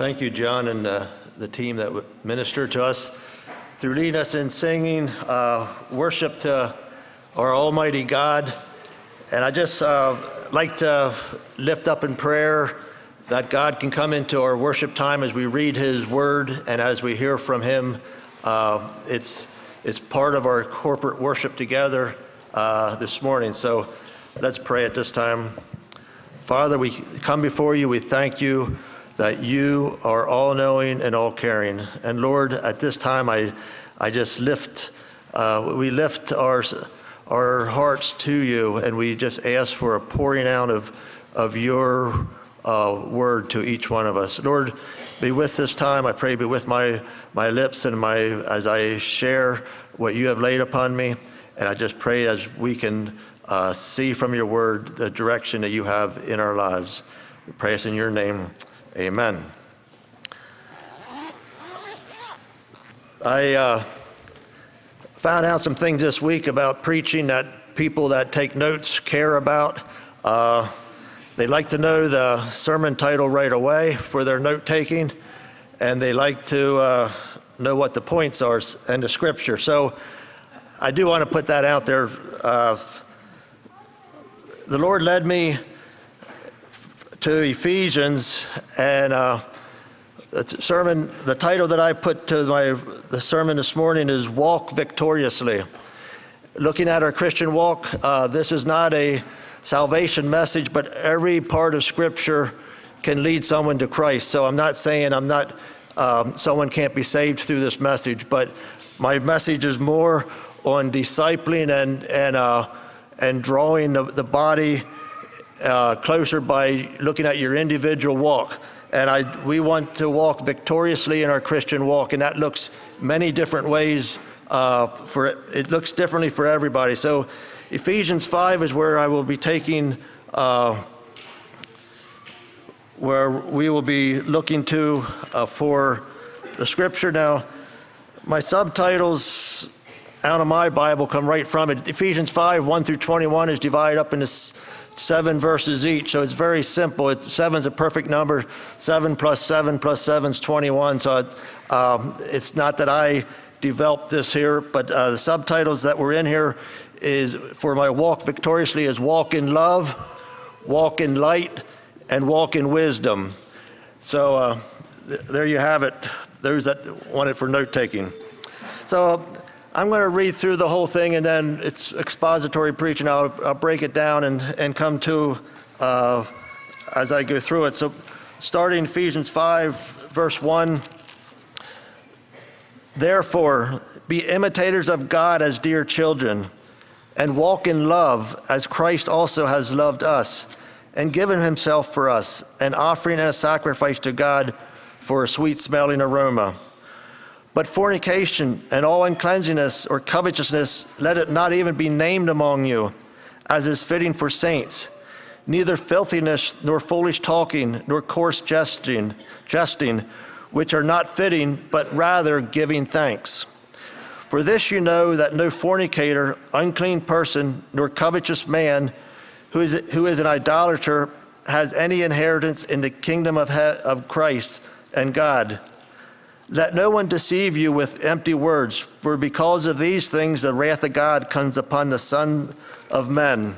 Thank you, John, and the team that ministered to us through leading us in singing worship to our Almighty God. And I just like to lift up in prayer that God can come into our worship time as we read His Word and as we hear from Him. It's part of our corporate worship together this morning. So let's pray at this time. Father, we come before you. We thank you that you are all-knowing and all-caring. And Lord, at this time, I just we lift our hearts to you, and we just ask for a pouring out of your word to each one of us. Lord, be with this time. I pray be with my lips and as I share what you have laid upon me. And I just pray as we can see from your word the direction that you have in our lives. We pray this in your name. Amen. I found out some things this week about preaching that people that take notes care about. They like to know the sermon title right away for their note taking, and they like to know what the points are in the scripture. So I do want to put that out there. The Lord led me to Ephesians, and the title that I put to the sermon this morning is Walk Victoriously. Looking at our Christian walk, this is not a salvation message, but every part of Scripture can lead someone to Christ. So I'm not saying someone can't be saved through this message, but my message is more on discipling and drawing the body closer by looking at your individual walk. And we want to walk victoriously in our Christian walk, and that looks many different ways. It looks differently for everybody. So Ephesians 5 is where I will be taking, where we will be looking to for the scripture. Now, my subtitles out of my Bible come right from it. Ephesians 5, 1 through 21 is divided up into 7 verses each, so it's very simple. 7's a perfect number. 7 plus 7 plus 7 is 21. So it's not that I developed this here, but the subtitles that were in here is for my walk victoriously is walk in love, walk in light, and walk in wisdom. So there you have it. Those that want it for note taking. So I'm going to read through the whole thing, and then it's expository preaching. I'll break it down and come to as I go through it. So starting Ephesians 5, verse 1, therefore be imitators of God as dear children, and walk in love as Christ also has loved us, and given himself for us, an offering and a sacrifice to God for a sweet-smelling aroma. But fornication and all uncleanness or covetousness, let it not even be named among you, as is fitting for saints. Neither filthiness, nor foolish talking, nor coarse jesting, which are not fitting, but rather giving thanks. For this you know that no fornicator, unclean person, nor covetous man, who is an idolater, has any inheritance in the kingdom of Christ and God. Let no one deceive you with empty words, for because of these things the wrath of God comes upon the Son of Men.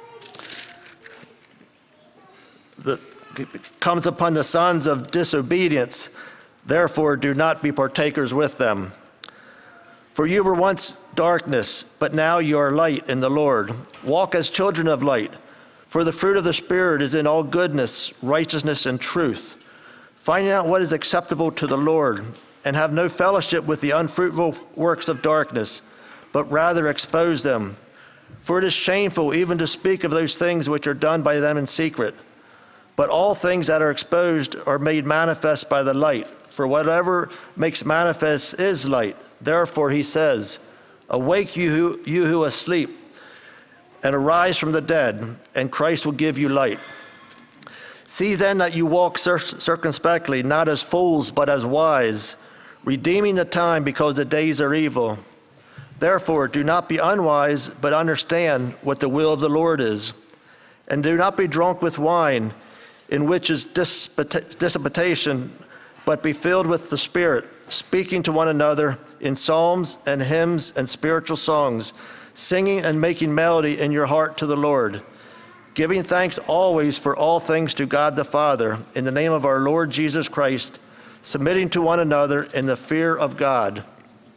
Comes upon the sons of disobedience. Therefore do not be partakers with them. For you were once darkness, but now you are light in the Lord. Walk as children of light, for the fruit of the Spirit is in all goodness, righteousness, and truth, finding out what is acceptable to the Lord, and have no fellowship with the unfruitful works of darkness, but rather expose them. For it is shameful even to speak of those things which are done by them in secret. But all things that are exposed are made manifest by the light, for whatever makes manifest is light. Therefore he says, awake you who are asleep, and arise from the dead, and Christ will give you light. See then that you walk circumspectly, not as fools, but as wise, redeeming the time because the days are evil. Therefore, do not be unwise, but understand what the will of the Lord is. And do not be drunk with wine, in which is dissipation, but be filled with the Spirit, speaking to one another in psalms and hymns and spiritual songs, singing and making melody in your heart to the Lord, giving thanks always for all things to God the Father, in the name of our Lord Jesus Christ, submitting to one another in the fear of God.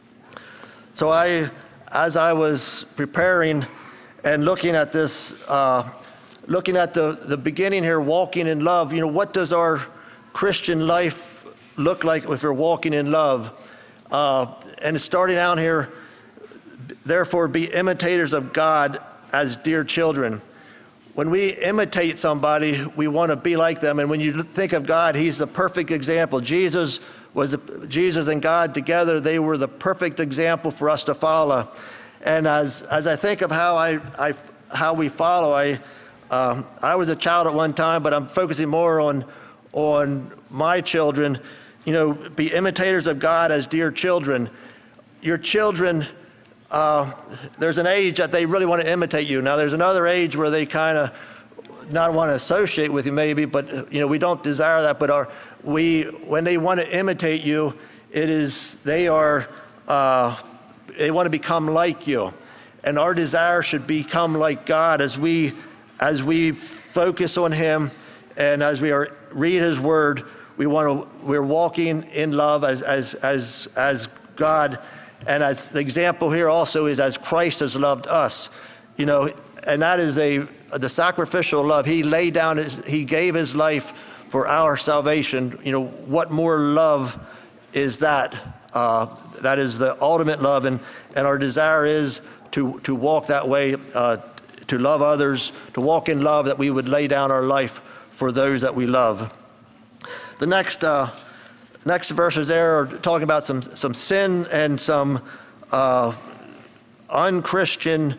So as I was preparing and looking at this, looking at the beginning here, walking in love, what does our Christian life look like if we're walking in love? And starting out here, therefore be imitators of God as dear children. When we imitate somebody, we want to be like them. And when you think of God, he's the perfect example. Jesus and God together, they were the perfect example for us to follow. And as I think of how we follow, I was a child at one time, but I'm focusing more on my children. Be imitators of God as dear children. Your children, there's an age that they really want to imitate you. Now there's another age where they kind of not want to associate with you maybe, but we don't desire that. But when they want to imitate you, they want to become like you. And our desire should become like God as we focus on him, and as we read his word, we're walking in love as God. And as the example here also is as Christ has loved us, and that is the sacrificial love. He laid down he gave his life for our salvation. What more love is that? That is the ultimate love, and our desire is to walk that way, to love others, to walk in love, that we would lay down our life for those that we love. The next verses there are talking about some sin and some unchristian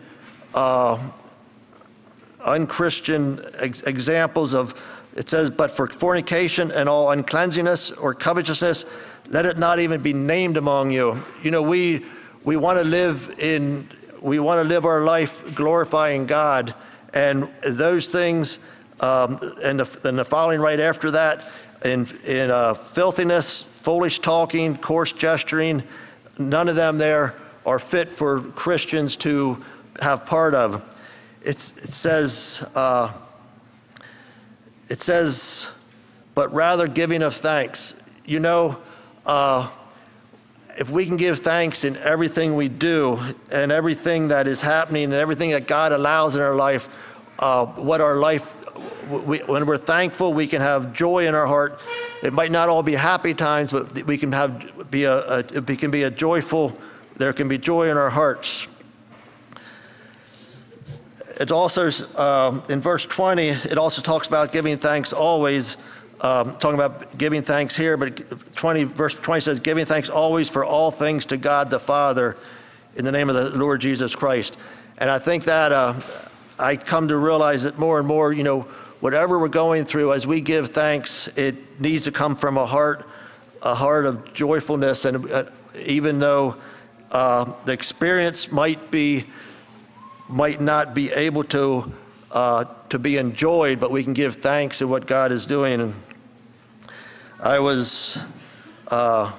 examples of. It says, but for fornication and all uncleanness or covetousness, let it not even be named among you. We want to live our life glorifying God, and those things, and the following right after that, in filthiness, foolish talking, coarse gesturing, none of them there are fit for Christians to have part of. It says, but rather giving of thanks. If we can give thanks in everything we do and everything that is happening and everything that God allows in our life, when we're thankful, we can have joy in our heart. It might not all be happy times, but we can be joyful. There can be joy in our hearts. It also, in verse 20, it also talks about giving thanks always. Talking about giving thanks here, but verse 20 says, giving thanks always for all things to God the Father in the name of the Lord Jesus Christ. And I think that I come to realize that more and more, whatever we're going through, as we give thanks, it needs to come from a heart of joyfulness. And even though the experience might not be able to be enjoyed, but we can give thanks to what God is doing. And I was, as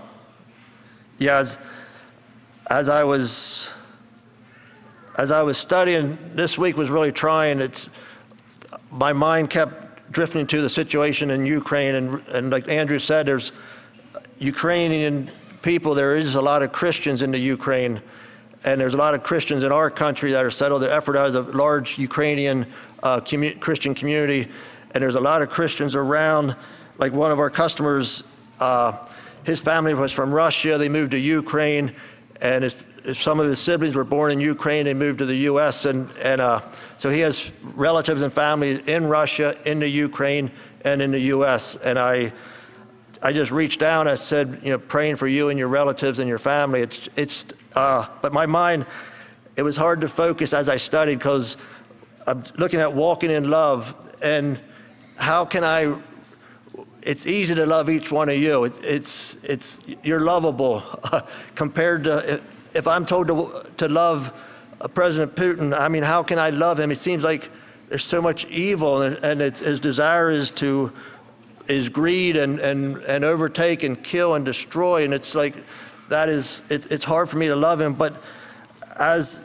I was studying, this week was really trying. My mind kept drifting to the situation in Ukraine, and like Andrew said, there's Ukrainian people. There is a lot of Christians in the Ukraine, and there's a lot of Christians in our country that are settled. The effort has a large Ukrainian Christian community, and there's a lot of Christians around. Like one of our customers, his family was from Russia. They moved to Ukraine, and some of his siblings were born in Ukraine. They moved to the U.S., and so he has relatives and family in Russia, in the Ukraine, and in the U.S. And I just reached down. I said, praying for you and your relatives and your family. But my mind, it was hard to focus as I studied, because I'm looking at walking in love, and how can it's easy to love each one of you. You're lovable compared to, if I'm told to love President Putin, I mean, how can I love him? It seems like there's so much evil, and his desire is to is greed and overtake and kill and destroy. And it's like, it's hard for me to love him. But as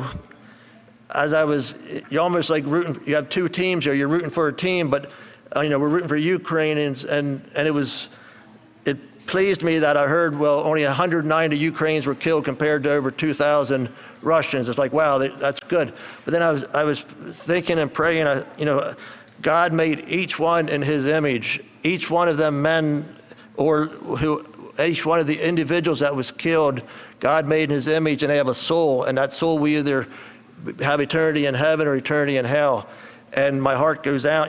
you're almost like rooting, you have two teams here, you're rooting for a team, but we're rooting for Ukrainians, and it pleased me that I heard, only 190 Ukrainians were killed compared to over 2,000 Russians. It's like, wow, that's good. But then I was thinking and praying, God made each one in his image, each one of them men, each one of the individuals that was killed, God made in his image, and they have a soul, and that soul will either have eternity in heaven or eternity in hell. And my heart goes out,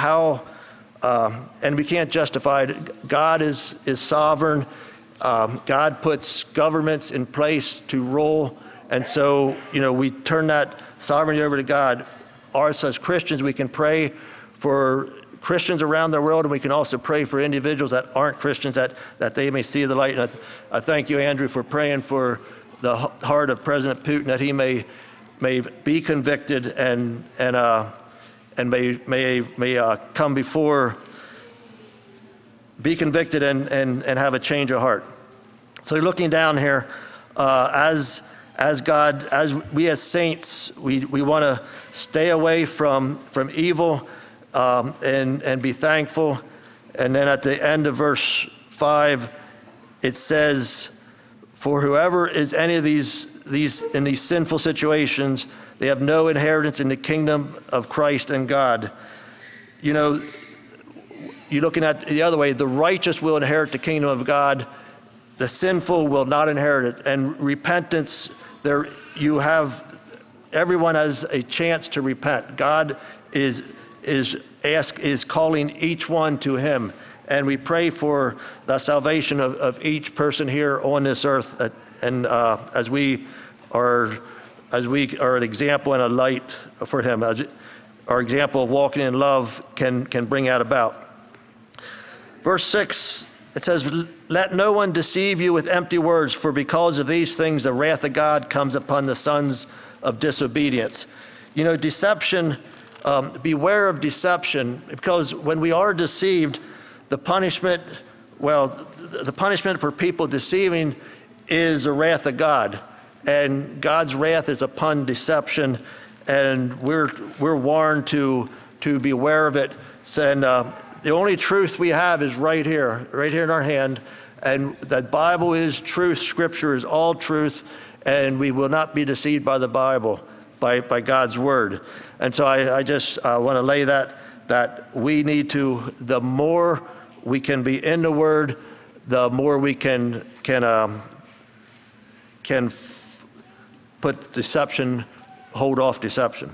and we can't justify it. God is sovereign. God puts governments in place to rule. And so, we turn that sovereignty over to God. Ours as Christians, we can pray for Christians around the world, and we can also pray for individuals that aren't Christians, that they may see the light. And I thank you, Andrew, for praying for the heart of President Putin, that he may be convicted and may come before, be convicted and have a change of heart. So looking down here, as God, as we as saints, we want to stay away from evil and be thankful. And then at the end of verse 5, it says, for whoever is any of these in these sinful situations, they have no inheritance in the kingdom of Christ and God. You're looking at the other way, the righteous will inherit the kingdom of God, the sinful will not inherit it. And repentance, everyone has a chance to repent. God is calling each one to him. And we pray for the salvation of each person here on this earth, and as we are an example and a light for him, our example of walking in love can bring that about. Verse 6, it says, let no one deceive you with empty words, for because of these things the wrath of God comes upon the sons of disobedience. Deception, beware of deception, because when we are deceived, the punishment for people deceiving is the wrath of God. And God's wrath is upon deception, and we're warned to beware of it. And the only truth we have is right here in our hand. And the Bible is truth, Scripture is all truth, and we will not be deceived by the Bible, by God's word. And so I just want to lay that we need to, the more we can be in the word, the more we can put deception, hold off deception.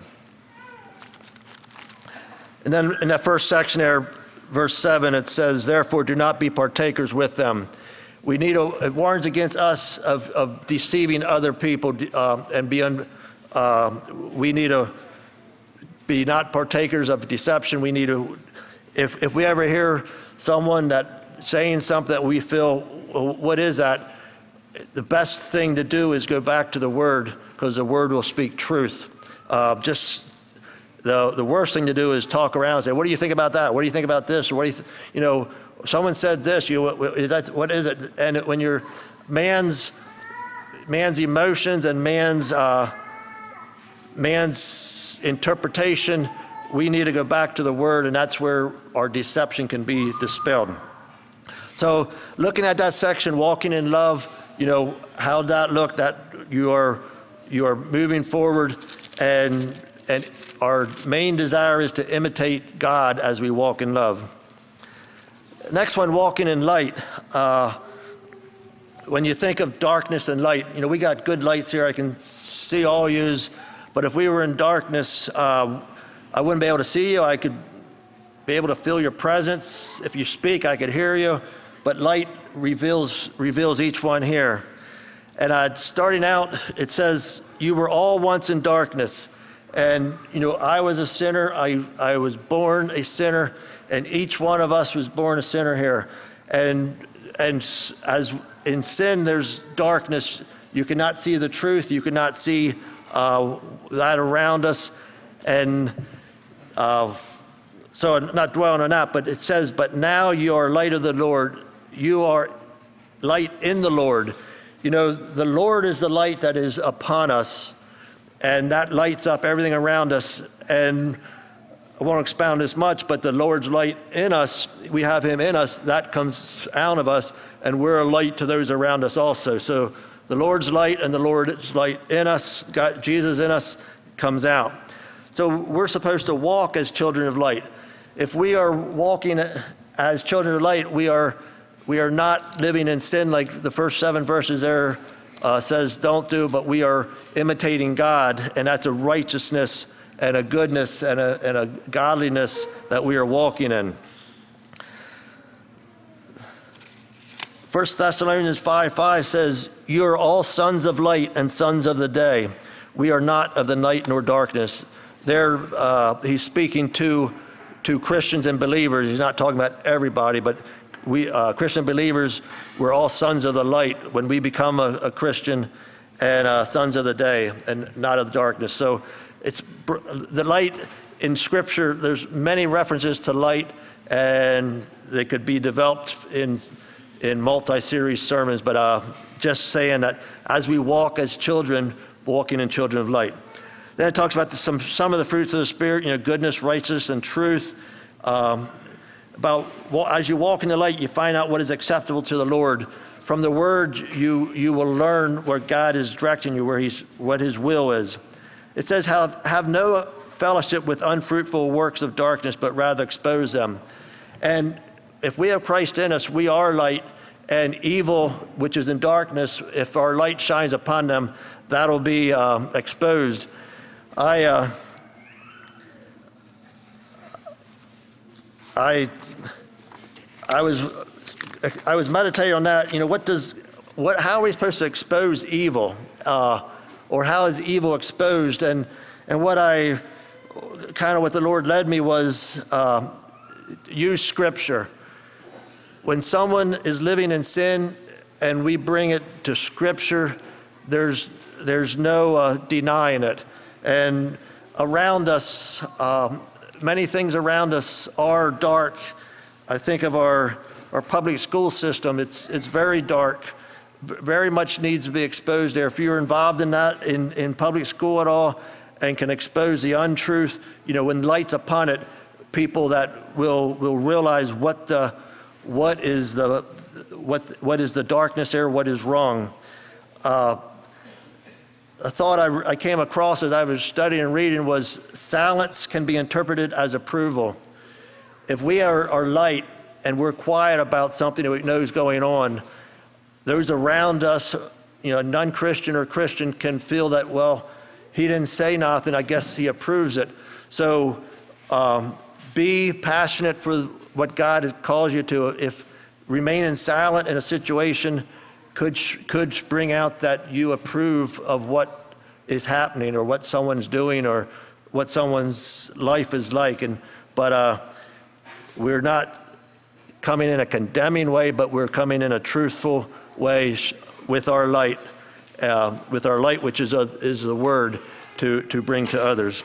And then in that first section there, verse 7, it says, therefore do not be partakers with them. It warns against us of deceiving other people, and we need to be not partakers of deception. We need to, if we ever hear someone that saying something that we feel, well, what is that? The best thing to do is go back to the word, because the word will speak truth. The worst thing to do is talk around and say, what do you think about that? What do you think about this? Or what do you someone said this, what is it? And when you're man's emotions and man's interpretation, we need to go back to the word, and that's where our deception can be dispelled. So looking at that section, walking in love, how that look, that you are moving forward, and our main desire is to imitate God as we walk in love. Next one, walking in light. When you think of darkness and light, we got good lights here. I can see all yous, but if we were in darkness, I wouldn't be able to see you. I could be able to feel your presence. If you speak, I could hear you, but light reveals each one here. And starting out, it says, you were all once in darkness. And, I was a sinner. I was born a sinner, and each one of us was born a sinner here. And as in sin, there's darkness. You cannot see the truth. You cannot see that around us. And So I'm not dwelling on that, but it says, but now you are light of the Lord. You are light in the Lord. You know, the Lord is the light that is upon us, and that lights up everything around us. And I won't expound this much, but the Lord's light in us, we have him in us, that comes out of us, and we're a light to those around us also. So the Lord's light and the Lord's light in us, God, Jesus in us, comes out. So we're supposed to walk as children of light. If we are walking as children of light, we are not living in sin like the first 7 verses there says don't do, but we are imitating God, and that's a righteousness and a goodness and a godliness that we are walking in. 1 Thessalonians 5:5 says, you are all sons of light and sons of the day. We are not of the night nor darkness. There, he's speaking to Christians and believers. He's not talking about everybody, but we Christian believers, we're all sons of the light when we become a Christian, and sons of the day and not of the darkness. So it's the light in Scripture. There's many references to light, and they could be developed in multi-series sermons, but just saying that as we walk as children, walking in children of light. Then it talks about some of the fruits of the Spirit, you know, goodness, righteousness, and truth. As you walk in the light, you find out what is acceptable to the Lord. From the Word, you will learn where God is directing you, what His will is. It says, have no fellowship with unfruitful works of darkness, but rather expose them. And if we have Christ in us, we are light, and evil, which is in darkness, if our light shines upon them, that'll be exposed. I was meditating on that. You know, how are we supposed to expose evil, or how is evil exposed? And what the Lord led me was use Scripture. When someone is living in sin and we bring it to Scripture, there's no denying it. And around us, many things around us are dark. I think of our public school system. It's very dark, very much needs to be exposed there. If you're involved in that in public school at all and can expose the untruth, you know, when light's upon it, people that will realize what is the darkness there, what is wrong. A thought I came across as I was studying and reading was silence can be interpreted as approval. If we are light and we're quiet about something that we know is going on, those around us, you know, non-Christian or Christian, can feel that, well, he didn't say nothing, I guess he approves it. So be passionate for what God calls you to. If remaining silent in a situation could bring out that you approve of what is happening or what someone's doing or what someone's life is like. But we're not coming in a condemning way, but we're coming in a truthful way with our light, which is the Word to bring to others.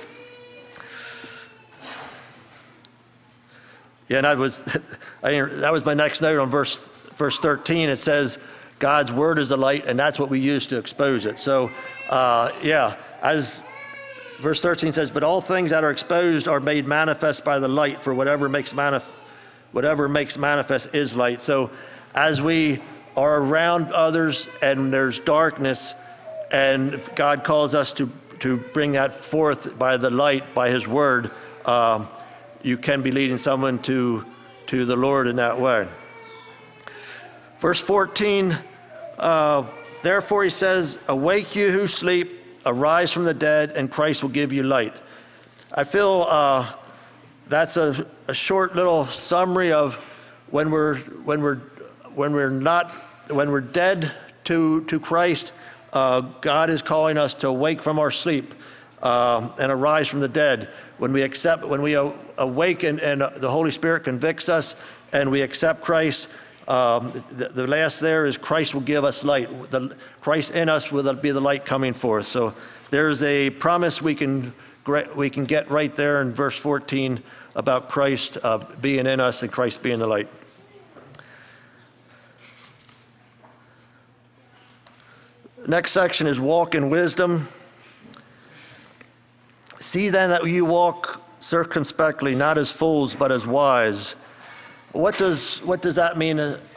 Yeah, and that was my next note on verse 13. It says, God's Word is the light, and that's what we use to expose it. So, as verse 13 says, but all things that are exposed are made manifest by the light, for whatever makes manifest is light. So as we are around others and there's darkness, and God calls us to bring that forth by the light, by His Word, you can be leading someone to the Lord in that way. Verse 14, therefore he says, awake you who sleep, arise from the dead, and Christ will give you light. I feel that's a short little summary of when we're dead to Christ. God is calling us to awake from our sleep and arise from the dead. When we awaken and the Holy Spirit convicts us and we accept Christ, the last there is Christ will give us light. Christ in us will be the light coming forth. So there's a promise we can we can get right there in verse 14 about Christ being in us and Christ being the light. Next section is walk in wisdom. See then that you walk circumspectly, not as fools, but as wise. What does that mean?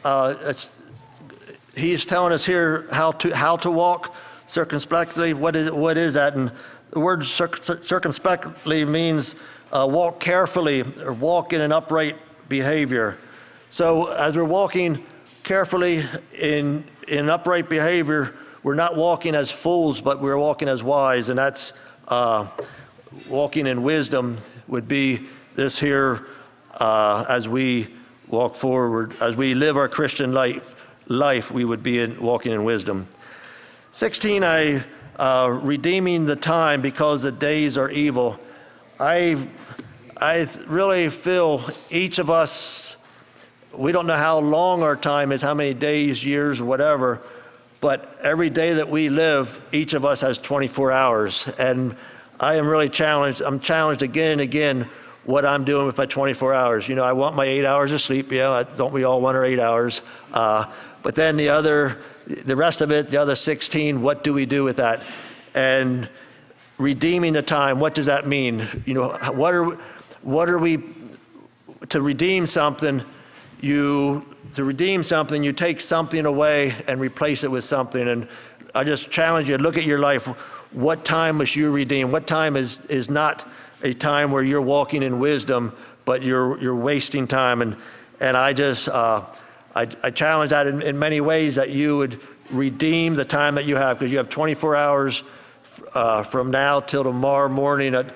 He's telling us here how to walk circumspectly. What is that? And the word circumspectly means walk carefully or walk in an upright behavior. So as we're walking carefully in upright behavior, we're not walking as fools, but we're walking as wise, and that's walking in wisdom would be this here as we walk forward, as we live our Christian life, we would be walking in wisdom. 16, redeeming the time because the days are evil. I really feel each of us, we don't know how long our time is, how many days, years, whatever, but every day that we live, each of us has 24 hours. And I am really challenged. I'm challenged again and again what I'm doing with my 24 hours. You know, I want my 8 hours of sleep. Yeah, don't we all want our 8 hours? But then the rest of it, the other 16, what do we do with that? And redeeming the time, what does that mean? You know, what are we, to redeem something, you take something away and replace it with something. And I just challenge you to look at your life. What time must you redeem? What time is not a time where you're walking in wisdom, but you're wasting time? And I just, I challenge that in many ways, that you would redeem the time that you have, because you have 24 hours from now till tomorrow morning at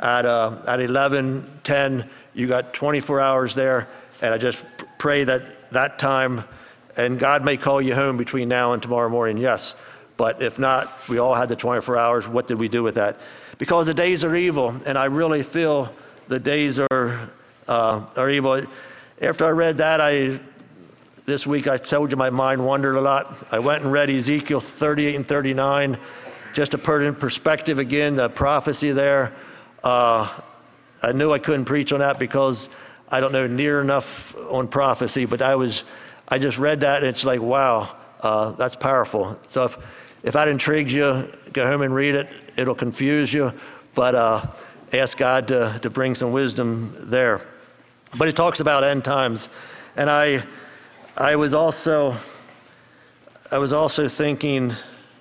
11:10. You got 24 hours there, and I just pray that time, and God may call you home between now and tomorrow morning, yes. But if not, we all had the 24 hours. What did we do with that? Because the days are evil, and I really feel the days are evil. After I read that, this week I told you my mind wandered a lot. I went and read Ezekiel 38 and 39, just to put it in perspective again, the prophecy there. I knew I couldn't preach on that because I don't know near enough on prophecy, but I just read that, and it's like, wow, that's powerful. So if that intrigues you, go home and read it. It'll confuse you, but ask God to bring some wisdom there. But he talks about end times, and I was also thinking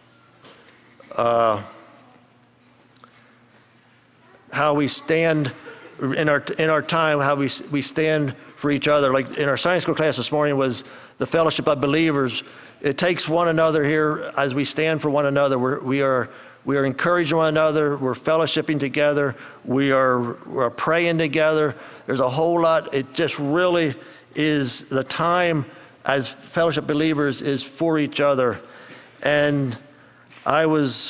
how we stand in our time, how we stand for each other. Like in our Sunday school class this morning was the fellowship of believers. It takes one another here as we stand for one another. We are encouraging one another. We're fellowshipping together. We're praying together. There's a whole lot. It just really is the time as fellowship believers is for each other. And my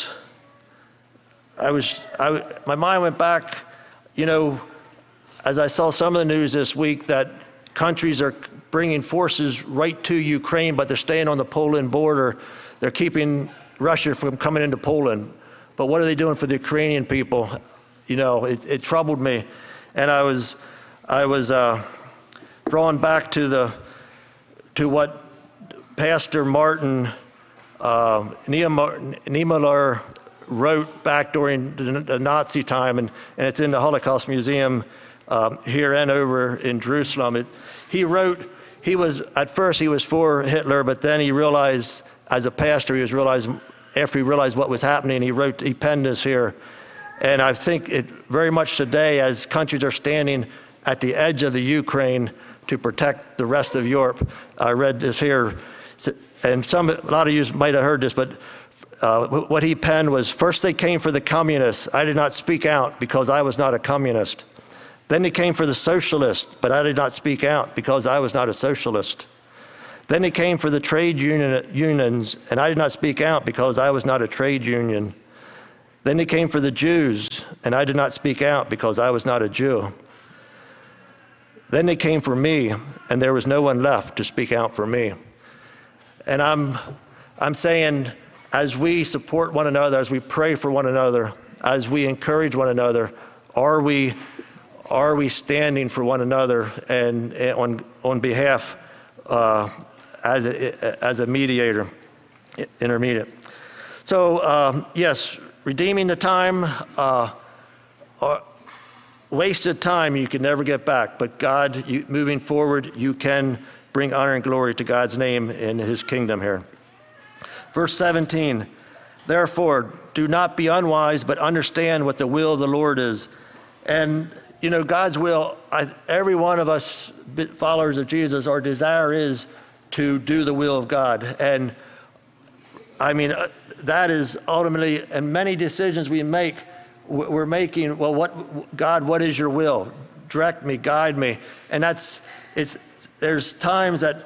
mind went back, you know, as I saw some of the news this week that countries are bringing forces right to Ukraine, but they're staying on the Poland border. They're keeping Russia from coming into Poland. But what are they doing for the Ukrainian people? You know, it troubled me. And I was drawn back to what Pastor Martin Niemöller wrote back during the Nazi time, and it's in the Holocaust Museum here and over in Jerusalem. At first he was for Hitler, but then he realized, as a pastor, after he realized what was happening, he penned this here. And I think it very much today, as countries are standing at the edge of the Ukraine to protect the rest of Europe. I read this here, and a lot of you might have heard this, but what he penned was, first they came for the communists. I did not speak out because I was not a communist. Then they came for the socialists, but I did not speak out because I was not a socialist. Then they came for the trade unions, and I did not speak out because I was not a trade union. Then they came for the Jews, and I did not speak out because I was not a Jew. Then they came for me, and there was no one left to speak out for me. And I'm saying, as we support one another, as we pray for one another, as we encourage one another, are we standing for one another and on behalf as a mediator, intermediate? So yes, redeeming the time, wasted time you can never get back, but God, moving forward, you can bring honor and glory to God's name in his kingdom here. Verse 17, therefore, do not be unwise, but understand what the will of the Lord is. And, God's will, every one of us followers of Jesus, our desire is to do the will of God. And that is ultimately, and many decisions we make, we're making, well, God, what is your will? Direct me, guide me. And there's times that,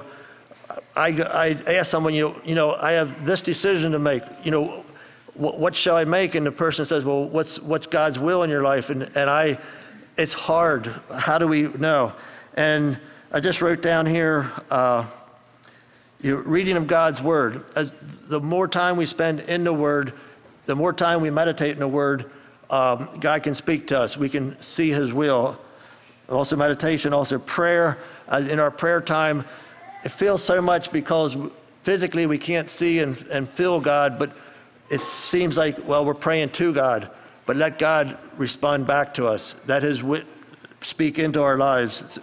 I ask someone, I have this decision to make, what shall I make? And the person says, well, what's God's will in your life? And it's hard. How do we know? And I just wrote down here, reading of God's word. The more time we spend in the word, the more time we meditate in the word, God can speak to us. We can see his will. Also meditation, also prayer. In our prayer time, it feels so much because physically we can't see and feel God, but it seems like, well, we're praying to God, but let God respond back to us. Let his speak into our lives.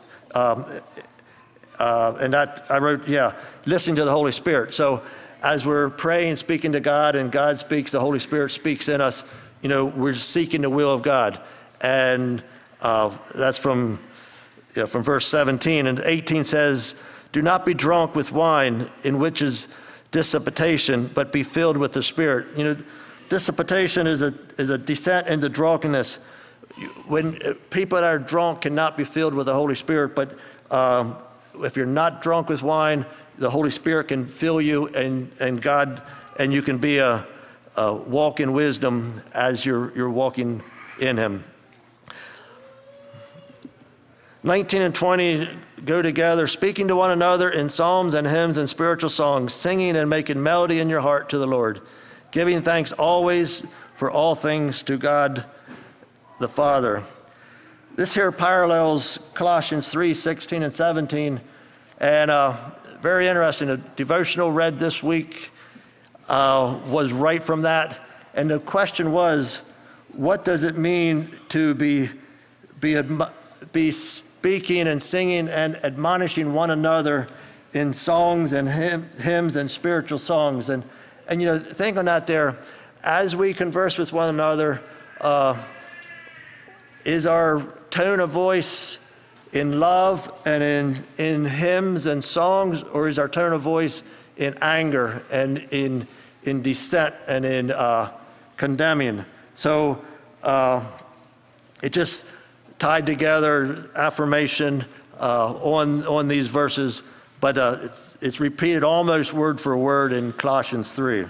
And that I wrote, listening to the Holy Spirit. So as we're praying, speaking to God, and God speaks, the Holy Spirit speaks in us, we're seeking the will of God. And that's from verse 17. And 18 says, do not be drunk with wine, in which is dissipation, but be filled with the Spirit. Dissipation is a descent into drunkenness. When people that are drunk cannot be filled with the Holy Spirit, but if you're not drunk with wine, the Holy Spirit can fill you, and God, and you can be a walk in wisdom as you're walking in him. 19 and 20 go together, speaking to one another in psalms and hymns and spiritual songs, singing and making melody in your heart to the Lord, giving thanks always for all things to God the Father. This here parallels Colossians 3, 16 and 17. And very interesting, a devotional read this week was right from that. And the question was, what does it mean to be speaking and singing and admonishing one another in songs and hymns and spiritual songs? And think on that there. As we converse with one another, is our tone of voice in love and in hymns and songs, or is our tone of voice in anger and in dissent and in condemning? So it just tied together affirmation on these verses, but it's repeated almost word for word in Colossians 3.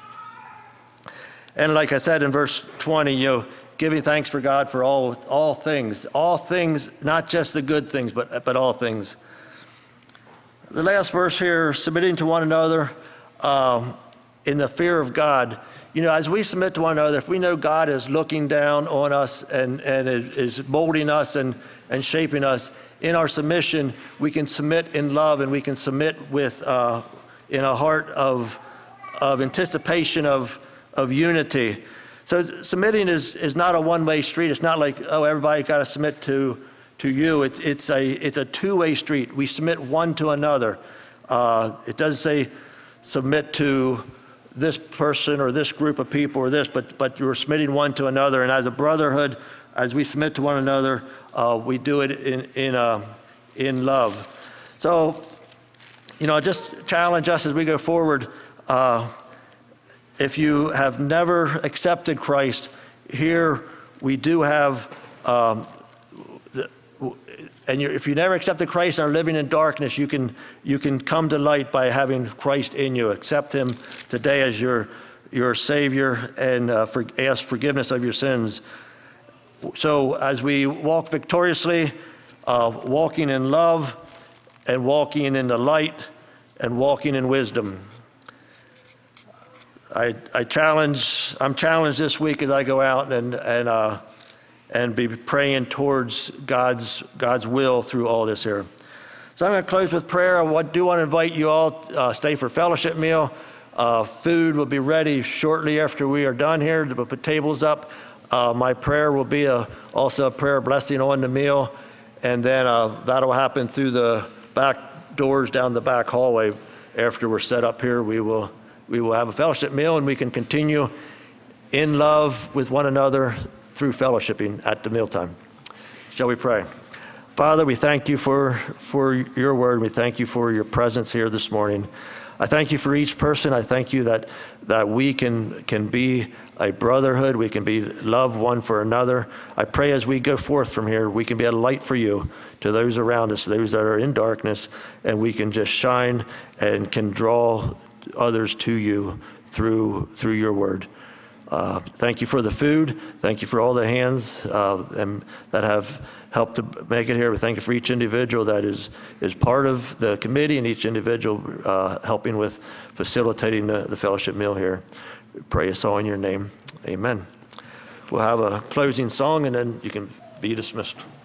And like I said in verse 20, giving thanks for God for all things, not just the good things, but all things. The last verse here, submitting to one another in the fear of God. As we submit to one another, if we know God is looking down on us and is molding us and shaping us, in our submission, we can submit in love, and we can submit with in a heart of anticipation of unity. So submitting is not a one-way street. It's not like, oh, everybody got to submit to you. It's a two-way street. We submit one to another. It doesn't say submit to this person or this group of people or this, but you're submitting one to another. And as a brotherhood, as we submit to one another, we do it in love. So, just challenge us as we go forward. If you have never accepted Christ, here we do have, if you never accepted Christ and are living in darkness, you can come to light by having Christ in you. Accept him today as your Savior and ask forgiveness of your sins. So as we walk victoriously, walking in love and walking in the light and walking in wisdom. I'm challenged this week as I go out and be praying towards God's will through all this here. So I'm going to close with prayer. I do want to invite you all stay for fellowship meal. Food will be ready shortly after we are done here. We'll put tables up. My prayer will be also a prayer blessing on the meal, and then that'll happen through the back doors down the back hallway. After we're set up here, we will have a fellowship meal, and we can continue in love with one another through fellowshipping at the mealtime. Shall we pray? Father, we thank you for your word. We thank you for your presence here this morning. I thank you for each person. I thank you that we can be a brotherhood. We can be love one for another. I pray as we go forth from here, we can be a light for you to those around us, those that are in darkness, and we can just shine and can draw others to you through your word. Thank you for the food. Thank you for all the hands that have helped to make it here. We thank you for each individual that is part of the committee and each individual helping with facilitating the fellowship meal here. We pray us all in your name. Amen. We'll have a closing song and then you can be dismissed.